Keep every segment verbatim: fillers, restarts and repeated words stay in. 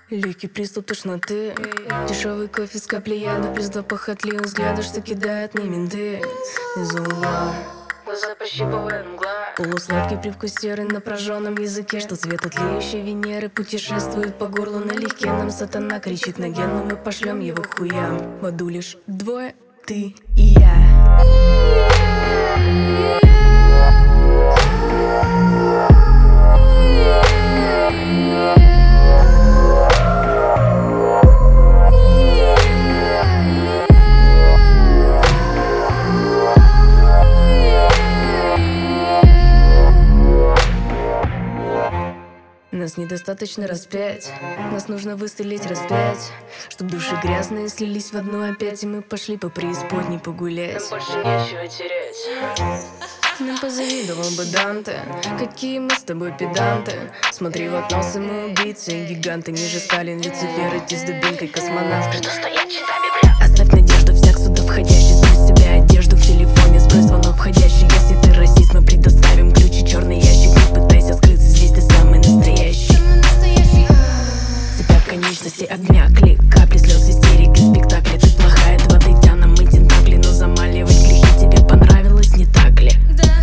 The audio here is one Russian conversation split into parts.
Легкий приступ тошноты, дешевый кофе с каплей яда, плюс два похотливых взгляда, что кидают мне менты из угла. Глаза пощипывает мгла, полусладкий привкус серы на прожженном языке, что цвет отлеющей Венеры путешествует по горлу налегке. Нам сатана кричит на ген, но мы пошлем его к хуям. В аду лишь двое, ты и я. Нас недостаточно распять, нас нужно выстрелить раз пять, чтоб души грязные слились в одну опять, и мы пошли по преисподней погулять. Нам больше нечего терять. Нам позавидовал бы Данте, какие мы с тобой педанты. Смотри в окно, самоубийцы, гиганты, ниже Сталин, Люцифер, идти с дубинкой космонавты. Что стоять щитами, бля? Оставь надежду, всяк сюда входящий, сбрось себя одежду в телефоне, сбрось звонок входящий. Если ты расист, мы предоставим ключи, черный ящик, не пытайся скрыться, здесь ты самый настоящий. Цепя конечности, обмякли, капли слез, истерики, спектакли. Ты плохая, два дитя, мы тентакли, но замаливать грехи тебе понравилось, не так ли?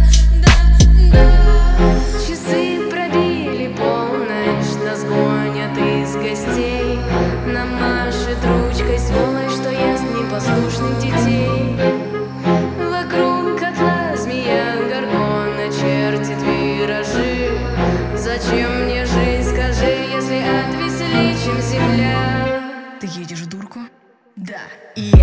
Часы пробили полночь, нас гонят из гостей, нам машет ручкой сволочь, что ест непослушных детей. Вокруг котла змея горгона чертит виражи. Зачем мне жизнь, скажи, если отвеселей, чем земля? Ты едешь в дурку? Да. И